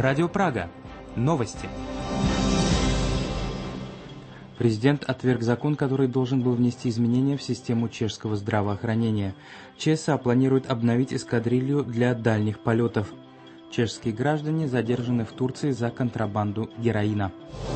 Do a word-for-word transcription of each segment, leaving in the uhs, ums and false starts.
Радио Прага. Новости. Президент отверг закон, который должен был внести изменения в систему чешского здравоохранения. ЧСА планирует обновить эскадрилью для дальних полетов. Чешские граждане задержаны в Турции за контрабанду героина.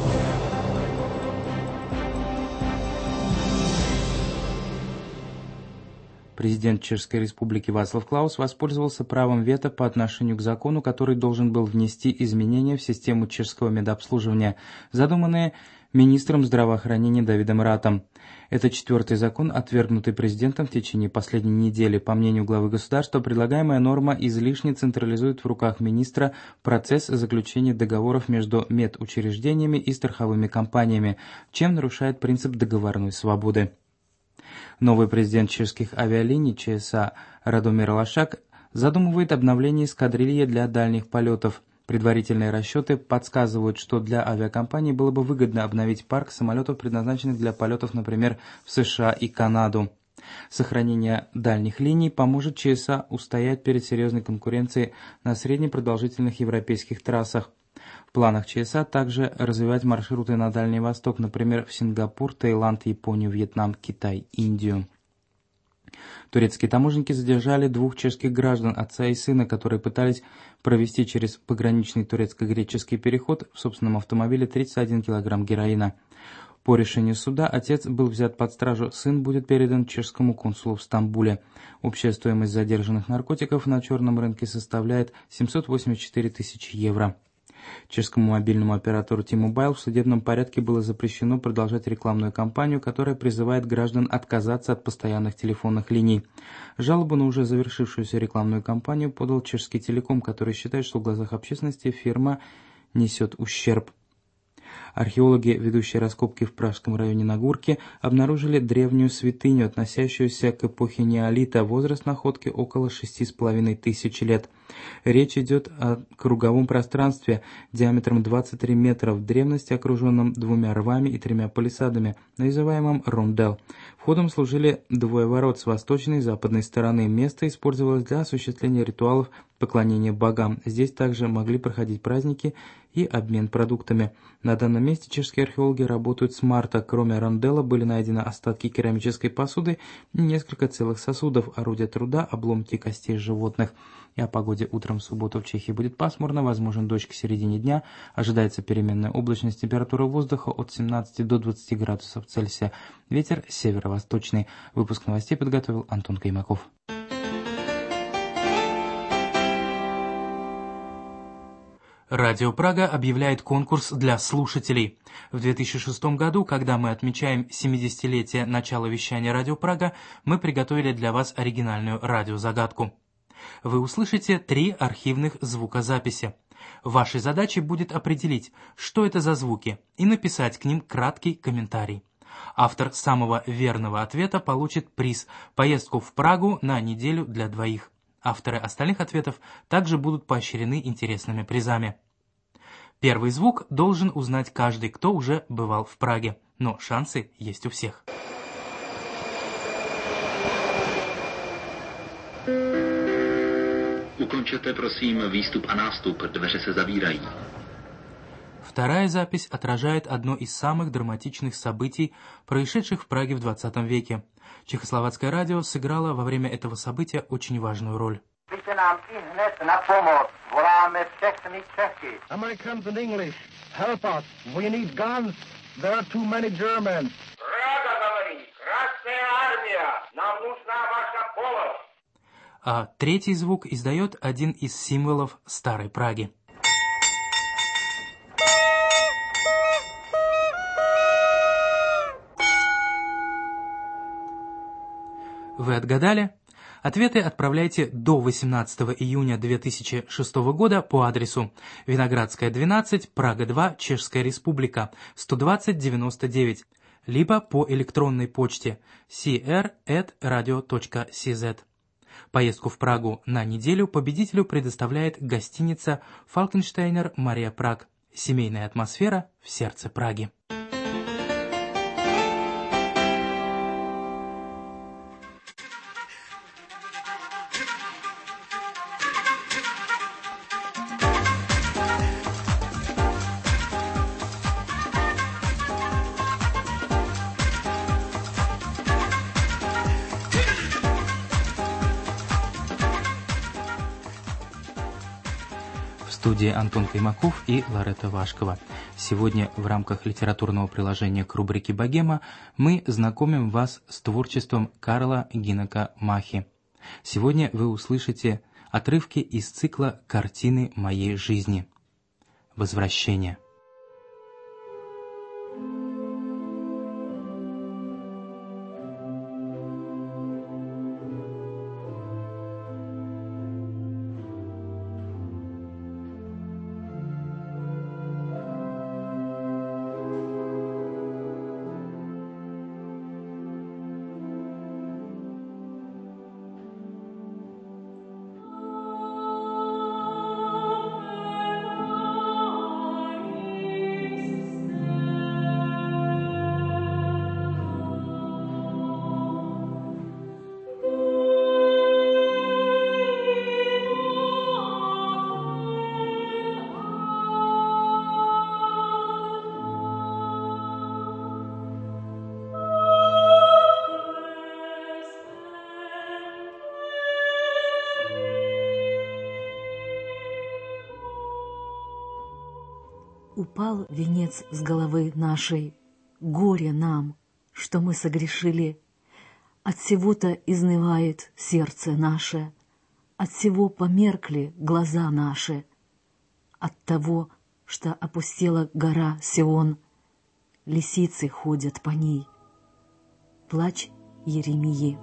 Президент Чешской Республики Václav Klaus воспользовался правом вето по отношению к закону, который должен был внести изменения в систему чешского медобслуживания, задуманные министром здравоохранения Давидом Ратом. Это четвертый закон, отвергнутый президентом в течение последней недели. По мнению главы государства, предлагаемая норма излишне централизует в руках министра процесс заключения договоров между медучреждениями и страховыми компаниями, чем нарушает принцип договорной свободы. Новый президент чешских авиалиний ЧСА Радомир Лашак задумывает обновление эскадрильи для дальних полетов. Предварительные расчеты подсказывают, что для авиакомпаний было бы выгодно обновить парк самолетов, предназначенных для полетов, например, в США и Канаду. Сохранение дальних линий поможет ЧСА устоять перед серьезной конкуренцией на среднепродолжительных европейских трассах. В планах ЧСА также развивать маршруты на Дальний Восток, например, в Сингапур, Таиланд, Японию, Вьетнам, Китай, Индию. Турецкие таможенники задержали двух чешских граждан, отца и сына, которые пытались провести через пограничный турецко-греческий переход в собственном автомобиле тридцать один килограмм героина. По решению суда отец был взят под стражу, сын будет передан чешскому консулу в Стамбуле. Общая стоимость задержанных наркотиков на черном рынке составляет семьсот восемьдесят четыре тысячи евро. Чешскому мобильному оператору T-Mobile в судебном порядке было запрещено продолжать рекламную кампанию, которая призывает граждан отказаться от постоянных телефонных линий. Жалобу на уже завершившуюся рекламную кампанию подал Чешский Телеком, который считает, что в глазах общественности фирма несет ущерб. Археологи, ведущие раскопки в пражском районе Нагурки, обнаружили древнюю святыню, относящуюся к эпохе неолита. Возраст находки около шести с половиной тысяч лет. Речь идет о круговом пространстве диаметром двадцать три метра, в древности окруженном двумя рвами и тремя палисадами, называемом рондел. Входом служили двое ворот с восточной и западной стороны. Место использовалось для осуществления ритуалов поклонения богам. Здесь также могли проходить праздники и обмен продуктами. На данном месте чешские археологи работают с марта. Кроме рондела были найдены остатки керамической посуды и несколько целых сосудов, орудия труда, обломки костей животных. И о погоде утром в субботу в Чехии будет пасмурно, возможен дождь к середине дня, ожидается переменная облачность, температура воздуха от семнадцати до двадцати градусов Цельсия, ветер северо-восточный. Выпуск новостей подготовил Антон Каймаков. Радио Прага объявляет конкурс для слушателей. В две тысячи шестом году, когда мы отмечаем семидесятилетие начала вещания Радио Прага, мы приготовили для вас оригинальную радиозагадку. Вы услышите три архивных звукозаписи. Вашей задачей будет определить, что это за звуки, и написать к ним краткий комментарий. Автор самого верного ответа получит приз – поездку в Прагу на неделю для двоих. Авторы остальных ответов также будут поощрены интересными призами. Первый звук должен узнать каждый, кто уже бывал в Праге, но шансы есть у всех. Ukončete prosím výstup a nástup, dveře se zavírají. Вторая запись отражает одно из самых драматичных событий, происшедших в Праге в двадцатом веке. Чехословацкое радио сыграло во время этого события очень важную роль. Americans and English, help us. We need guns. There are too many Germans. Прага говорит, Красная армия, нам нужна ваша помощь. А третий звук издает один из символов Старой Праги. Вы отгадали? Ответы отправляйте до восемнадцатого июня две тысячи шестого года по адресу Виноградская, двенадцать, Прага два, Чешская Республика, сто двадцать девяносто девять, либо по электронной почте си эр эт радио точка си зет. Поездку в Прагу на неделю победителю предоставляет гостиница «Фалкенштейнер Мария Праг». Семейная атмосфера в сердце Праги. студии Антон Каймаков и Лоретта Вашкова. Сегодня в рамках литературного приложения к рубрике «Богема» мы знакомим вас с творчеством Карла Гинека Махи. Сегодня вы услышите отрывки из цикла «Картины моей жизни». Возвращение. Упал венец с головы нашей, горе нам, что мы согрешили. От всего-то изнывает сердце наше, от всего померкли глаза наши, от того, что опустела гора Сион, лисицы ходят по ней. Плач Еремии.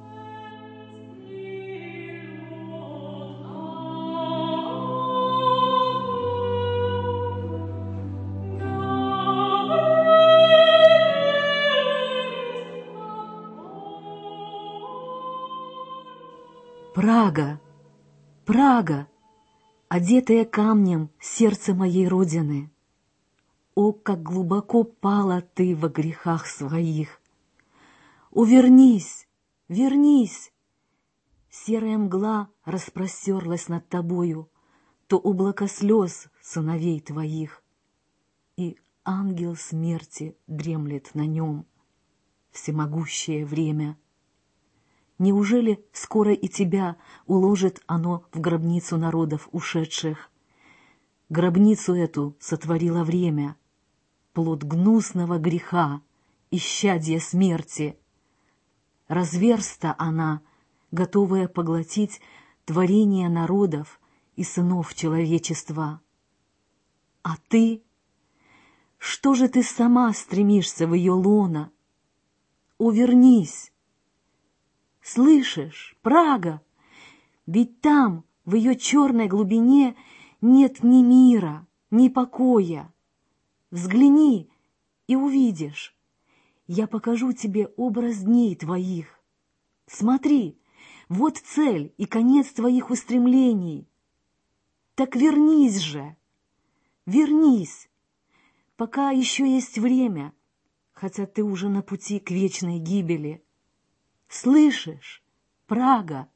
Прага, Прага, одетая камнем сердце моей родины. О, как глубоко пала ты во грехах своих! О, вернись, вернись! Серая мгла распростерлась над тобою, то облако слез сыновей твоих, и ангел смерти дремлет на нем всемогущее время. Неужели скоро и тебя уложит оно в гробницу народов ушедших? Гробницу эту сотворило время, плод гнусного греха, исчадье смерти. Разверста она, готовая поглотить творение народов и сынов человечества. А ты? Что же ты сама стремишься в ее лоно? Увернись! Слышишь, Прага? Ведь там, в ее черной глубине, нет ни мира, ни покоя. Взгляни и увидишь. Я покажу тебе образ дней твоих. Смотри, вот цель и конец твоих устремлений. Так вернись же, вернись, пока еще есть время, хотя ты уже на пути к вечной гибели. Слышишь, Прага?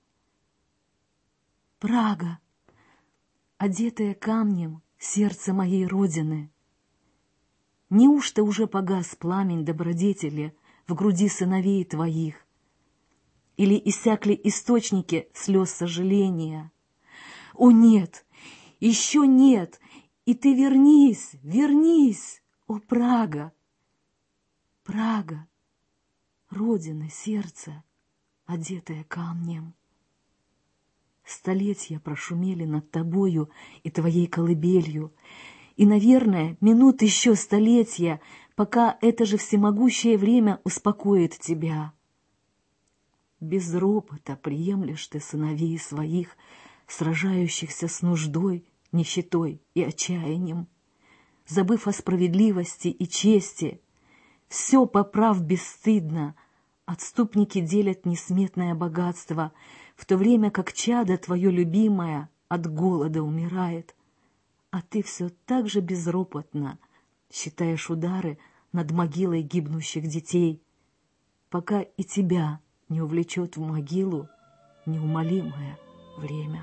Прага, одетая камнем сердце моей родины. Неужто уже погас пламень добродетели в груди сыновей твоих? Или иссякли источники слез сожаления? О, нет, еще нет, и ты вернись, вернись, о, Прага! Прага, родина сердца, одетая камнем. Столетия прошумели над тобою и твоей колыбелью, и, наверное, минут еще столетия, пока это же всемогущее время успокоит тебя. Без ропота приемлешь ты сыновей своих, сражающихся с нуждой, нищетой и отчаянием, забыв о справедливости и чести. Все поправ бесстыдно, отступники делят несметное богатство, в то время как чадо твое любимое от голода умирает, а ты все так же безропотно считаешь удары над могилой гибнущих детей, пока и тебя не увлечет в могилу неумолимое время.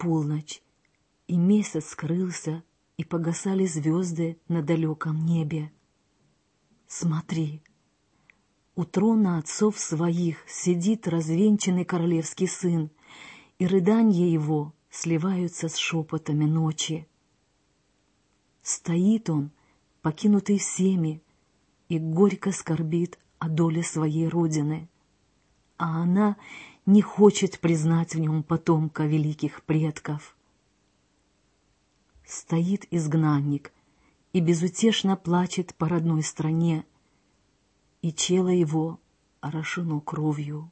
полночь, и месяц скрылся, и погасали звезды на далеком небе. Смотри, у трона отцов своих сидит развенчанный королевский сын, и рыданья его сливаются с шепотами ночи. Стоит он, покинутый всеми, и горько скорбит о доле своей родины, а она не хочет признать в нем потомка великих предков. Стоит изгнанник и безутешно плачет по родной стране, и чело его орошено кровью.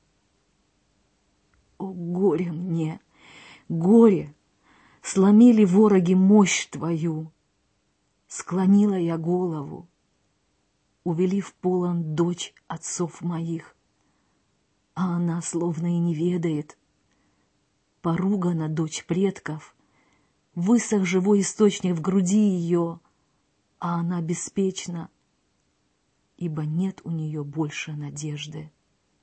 О, горе мне, горе! Сломили вороги мощь твою. Склонила я голову, увели в полон дочь отцов моих, а она словно и не ведает. Поругана дочь предков, высох живой источник в груди ее, а она беспечна, ибо нет у нее больше надежды.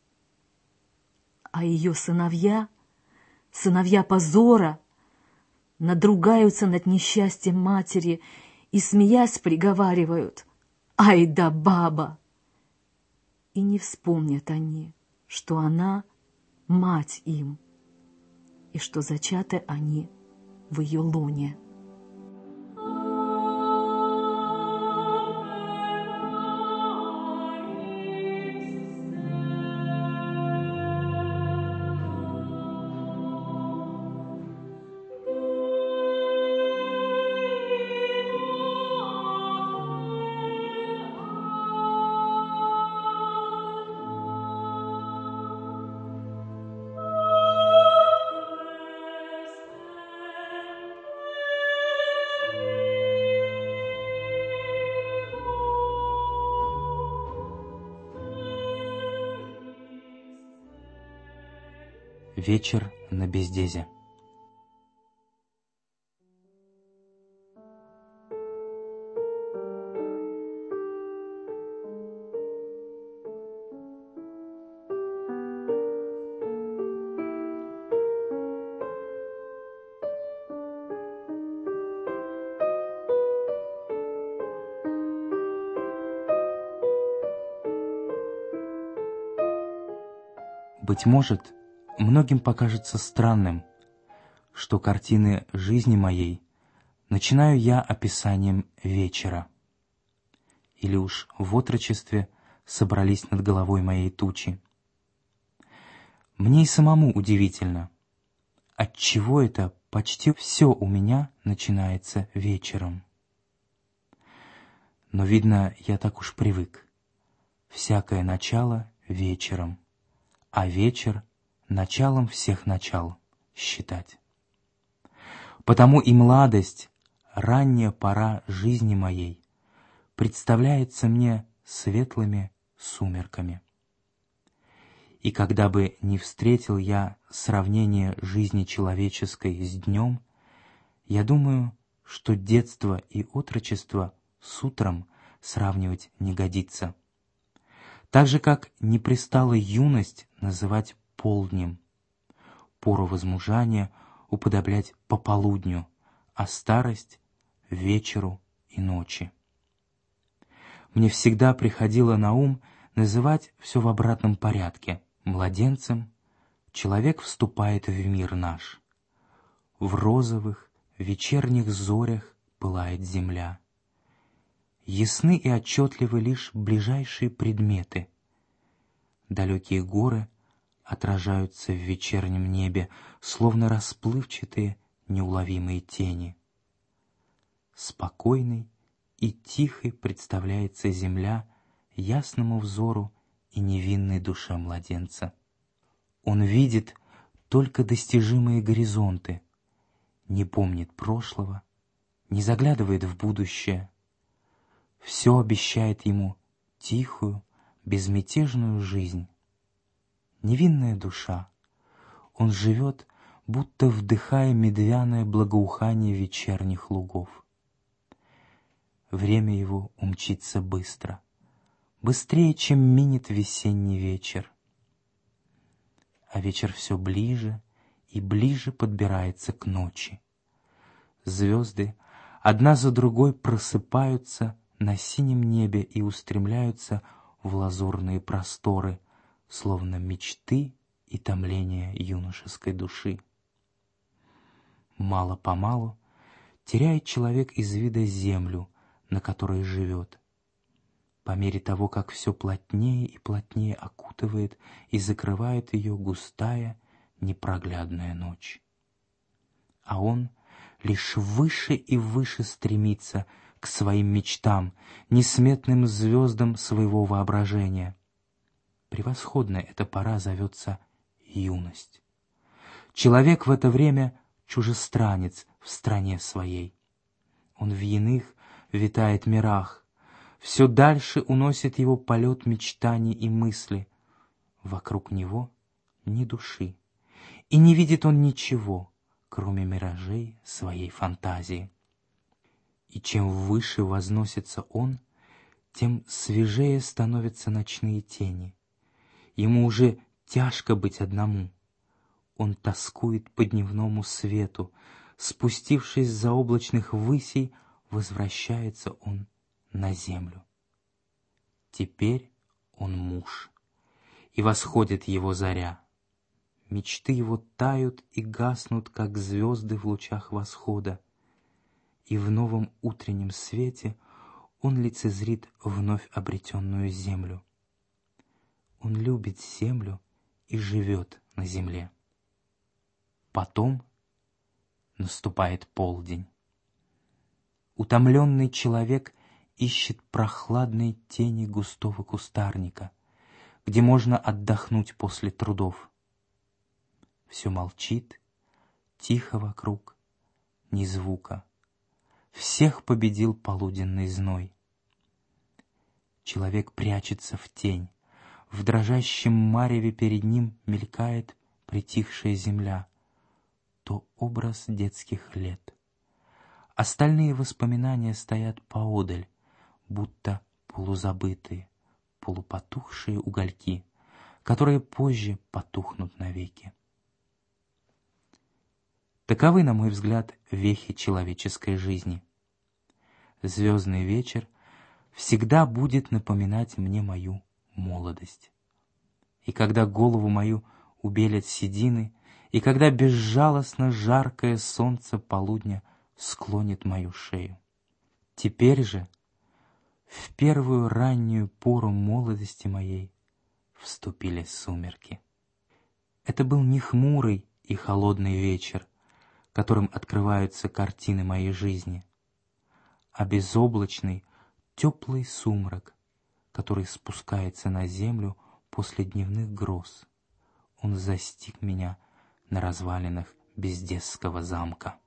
А ее сыновья, сыновья позора, надругаются над несчастьем матери и, смеясь, приговаривают: «Ай да баба!» И не вспомнят они, что она мать им, и что зачаты они в ее лоне. Вечер на Бездезе. Быть может, многим покажется странным, что картины жизни моей начинаю я описанием вечера. Или уж в отрочестве собрались над головой моей тучи. Мне и самому удивительно, отчего это почти все у меня начинается вечером. Но, видно, я так уж привык. Всякое начало вечером, а вечер началом всех начал считать. Потому и младость, ранняя пора жизни моей, представляется мне светлыми сумерками. И когда бы не встретил я сравнение жизни человеческой с днем, я думаю, что детство и отрочество с утром сравнивать не годится. Так же, как не пристало юность называть полднем, пору возмужания уподоблять пополудню, а старость — вечеру и ночи. Мне всегда приходило на ум называть все в обратном порядке. Младенцем человек вступает в мир наш. В розовых вечерних зорях пылает земля. Ясны и отчетливы лишь ближайшие предметы. Далекие горы отражаются в вечернем небе, словно расплывчатые неуловимые тени. Спокойной и тихой представляется земля ясному взору и невинной душе младенца. Он видит только достижимые горизонты, не помнит прошлого, не заглядывает в будущее. Все обещает ему тихую, безмятежную жизнь. Невинная душа, он живет, будто вдыхая медвяное благоухание вечерних лугов. Время его умчится быстро, быстрее, чем минет весенний вечер. А вечер все ближе и ближе подбирается к ночи. Звезды одна за другой просыпаются на синем небе и устремляются в лазурные просторы, словно мечты и томления юношеской души. Мало-помалу теряет человек из вида землю, на которой живет. По мере того, как все плотнее и плотнее окутывает и закрывает ее густая, непроглядная ночь. А он лишь выше и выше стремится к своим мечтам, несметным звездам своего воображения. Превосходная эта пора зовется юность. Человек в это время чужестранец в стране своей. Он в иных витает мирах, все дальше уносит его полет мечтаний и мысли. Вокруг него ни души, и не видит он ничего, кроме миражей своей фантазии. И чем выше возносится он, тем свежее становятся ночные тени. Ему уже тяжко быть одному. Он тоскует по дневному свету. Спустившись с заоблачных высей, возвращается он на землю. Теперь он муж, и восходит его заря. Мечты его тают и гаснут, как звезды в лучах восхода, и в новом утреннем свете он лицезрит вновь обретенную землю. Он любит землю и живет на земле. Потом наступает полдень. Утомленный человек ищет прохладной тени густого кустарника, где можно отдохнуть после трудов. Все молчит, тихо вокруг, ни звука. Всех победил полуденный зной. Человек прячется в тень. В дрожащем мареве перед ним мелькает притихшая земля. То образ детских лет. Остальные воспоминания стоят поодаль, будто полузабытые, полупотухшие угольки, которые позже потухнут навеки. Таковы, на мой взгляд, вехи человеческой жизни. Звездный вечер всегда будет напоминать мне мою молодость. И когда голову мою убелят седины, и когда безжалостно жаркое солнце полудня склонит мою шею. Теперь же, в первую раннюю пору молодости моей, вступили сумерки. Это был не хмурый и холодный вечер, которым открываются картины моей жизни, а безоблачный, теплый сумрак, который спускается на землю после дневных гроз. Он застиг меня на развалинах Бездесского замка.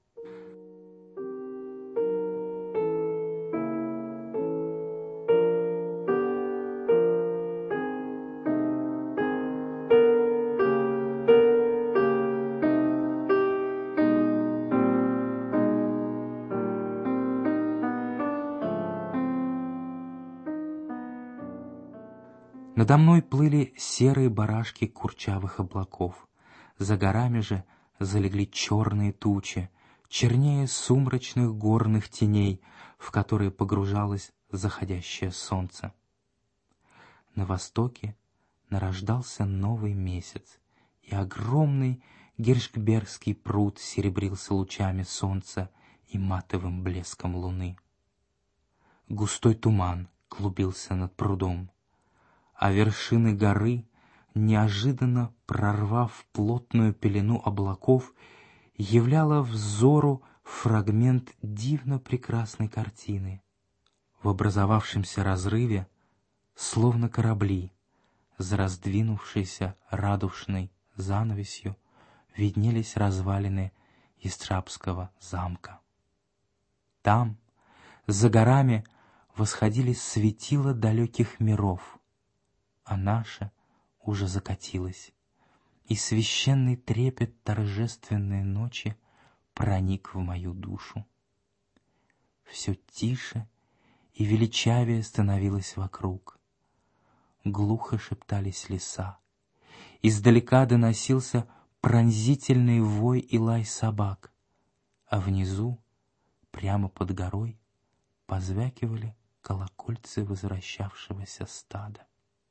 Надо мной плыли серые барашки курчавых облаков. За горами же залегли черные тучи, чернее сумрачных горных теней, в которые погружалось заходящее солнце. На востоке нарождался новый месяц, и огромный Гиршкбергский пруд серебрился лучами солнца и матовым блеском луны. Густой туман клубился над прудом, а вершины горы, неожиданно прорвав плотную пелену облаков, являла взору фрагмент дивно прекрасной картины. В образовавшемся разрыве, словно корабли, за раздвинувшейся радужной занавесью, виднелись развалины Истрабского замка. Там, за горами, восходили светила далеких миров, а наша уже закатилась, и священный трепет торжественной ночи проник в мою душу. Все тише и величавее становилось вокруг. Глухо шептались леса. Издалека доносился пронзительный вой и лай собак, а внизу, прямо под горой, позвякивали колокольцы возвращавшегося стада.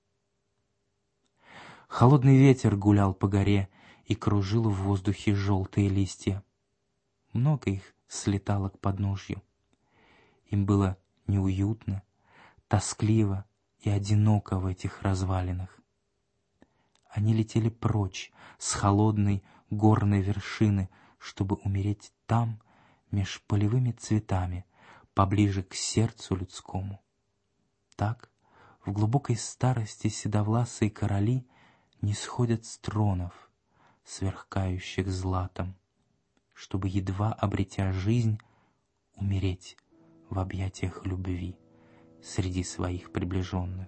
Холодный ветер гулял по горе и кружил в воздухе желтые листья. Много их слетало к подножью. Им было неуютно, тоскливо и одиноко в этих развалинах. Они летели прочь с холодной горной вершины, чтобы умереть там, меж полевыми цветами, поближе к сердцу людскому. Так, в глубокой старости седовласые короли не сходят с тронов, сверкающих златом, чтобы, едва обретя жизнь, умереть в объятиях любви среди своих приближенных.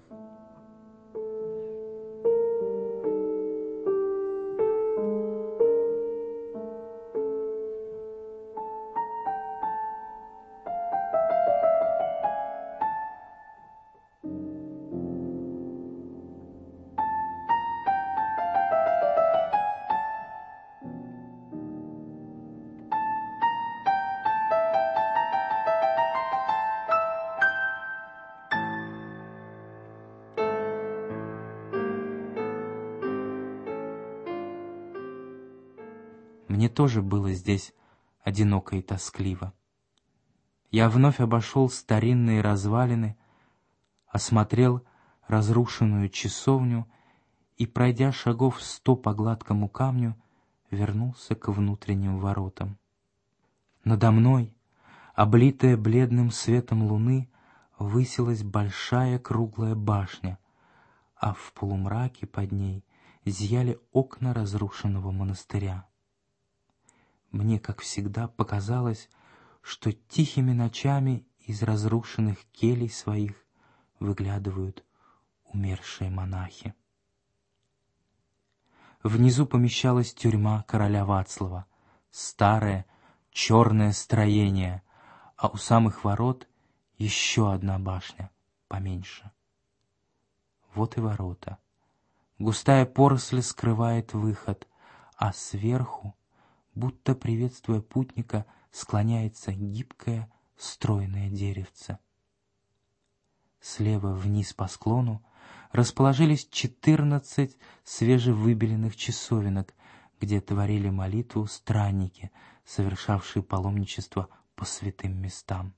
Мне тоже было здесь одиноко и тоскливо. Я вновь обошел старинные развалины, осмотрел разрушенную часовню и, пройдя шагов сто по гладкому камню, вернулся к внутренним воротам. Надо мной, облитая бледным светом луны, высилась большая круглая башня, а в полумраке под ней зияли окна разрушенного монастыря. Мне, как всегда, показалось, что тихими ночами из разрушенных келей своих выглядывают умершие монахи. Внизу помещалась тюрьма короля Вацлава, старое черное строение, а у самых ворот еще одна башня, поменьше. Вот и ворота. Густая поросль скрывает выход, а сверху, будто приветствуя путника, склоняется гибкое, стройное деревце. Слева вниз по склону расположились четырнадцать свежевыбеленных часовенок, где творили молитву странники, совершавшие паломничество по святым местам.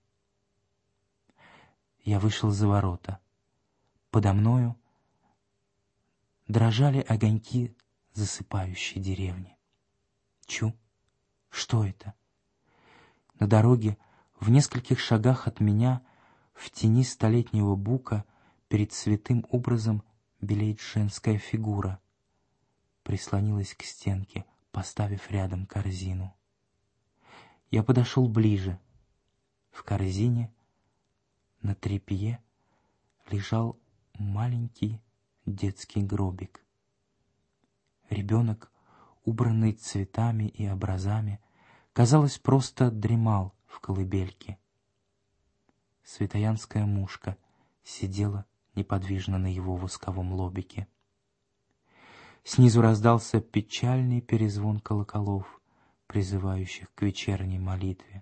Я вышел за ворота. Подо мною дрожали огоньки засыпающей деревни. Чу! Что это? На дороге, в нескольких шагах от меня, в тени столетнего бука, перед святым образом белеет женская фигура. Прислонилась к стенке, поставив рядом корзину. Я подошел ближе. В корзине на тряпье лежал маленький детский гробик. Ребенок, убранный цветами и образами, казалось, просто дремал в колыбельке. Святоянская мушка сидела неподвижно на его восковом лобике. Снизу раздался печальный перезвон колоколов, призывающих к вечерней молитве.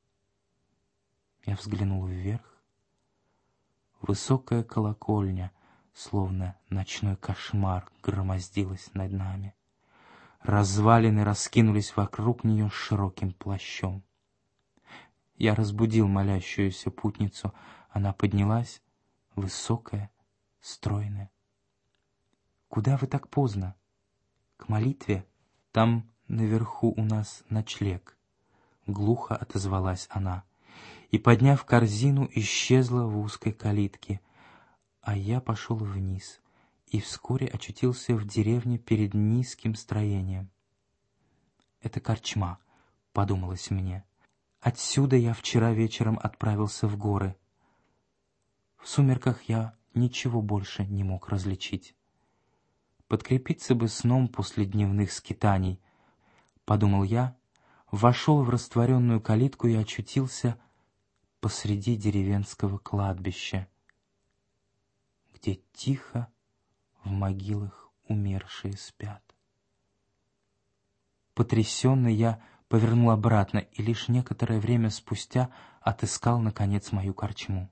Я взглянул вверх. Высокая колокольня, словно ночной кошмар, громоздилась над нами. Развалины раскинулись вокруг нее широким плащом. Я разбудил молящуюся путницу. Она поднялась, высокая, стройная. «Куда вы так поздно?» «К молитве. Там наверху у нас ночлег», — глухо отозвалась она. И, подняв корзину, исчезла в узкой калитке, а я пошел вниз и вскоре очутился в деревне перед низким строением. «Это корчма», — подумалось мне. «Отсюда я вчера вечером отправился в горы». В сумерках я ничего больше не мог различить. Подкрепиться бы сном после дневных скитаний, подумал я, вошел в растворенную калитку и очутился посреди деревенского кладбища, где тихо в могилах умершие спят. Потрясенный, я повернул обратно и лишь некоторое время спустя отыскал, наконец, мою корчму.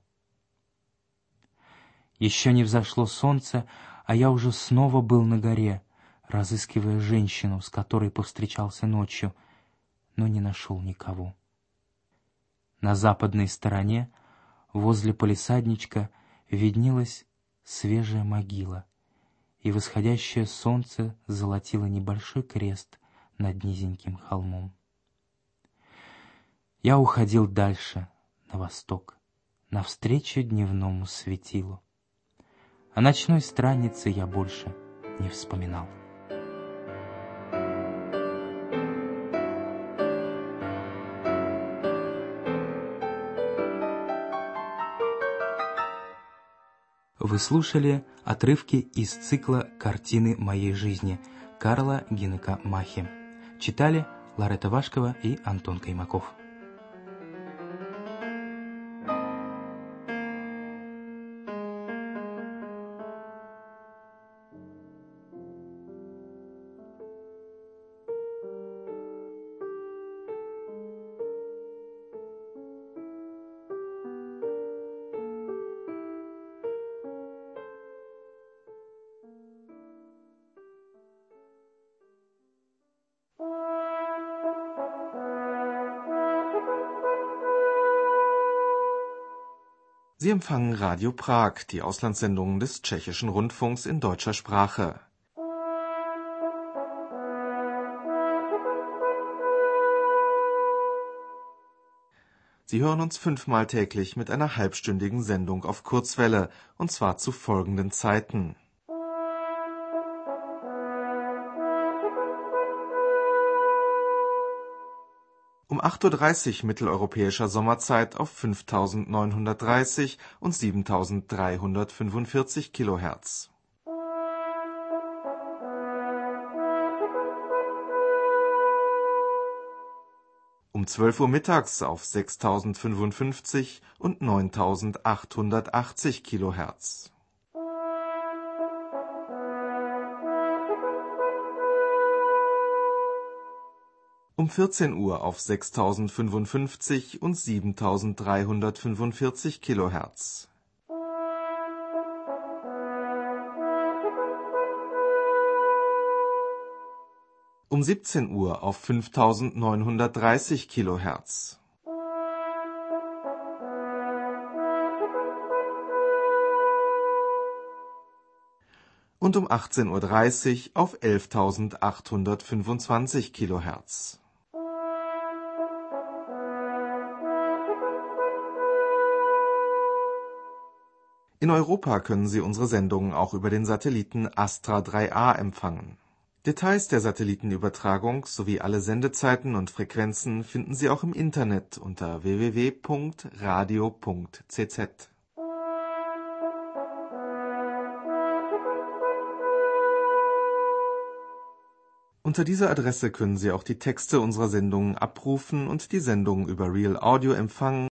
Еще не взошло солнце, а я уже снова был на горе, разыскивая женщину, с которой повстречался ночью, но не нашел никого. На западной стороне, возле палисадничка, виднелась свежая могила, и восходящее солнце золотило небольшой крест над низеньким холмом. Я уходил дальше, на восток, навстречу дневному светилу. О ночной страннице я больше не вспоминал. Вы слушали отрывки из цикла «Картины моей жизни» Карла Гинека Махи. Читали Ларетта Вашкова и Антон Каймаков. Sie empfangen Radio Prag, die Auslandssendung des Tschechischen Rundfunks in deutscher Sprache. Sie hören uns fünfmal täglich mit einer halbstündigen Sendung auf Kurzwelle, und zwar zu folgenden Zeiten: um acht Uhr dreißig mitteleuropäischer Sommerzeit auf fünftausendneunhundertdreißig und siebentausenddreihundertfünfundvierzig Kilohertz. Um zwölf Uhr mittags auf sechstausendfünfundfünfzig und neuntausendachthundertachtzig Kilohertz. Um vierzehn Uhr auf sechstausendfünfundfünfzig und siebentausenddreihundertfünfundvierzig Kilohertz. Um siebzehn Uhr auf fünftausendneunhundertdreißig Kilohertz. Und um achtzehn Uhr dreißig auf elftausendachthundertfünfundzwanzig Kilohertz. In Europa können Sie unsere Sendungen auch über den Satelliten Astra drei A empfangen. Details der Satellitenübertragung sowie alle Sendezeiten und Frequenzen finden Sie auch im Internet unter w w w punkt radio punkt c z. Unter dieser Adresse können Sie auch die Texte unserer Sendungen abrufen und die Sendungen über Real Audio empfangen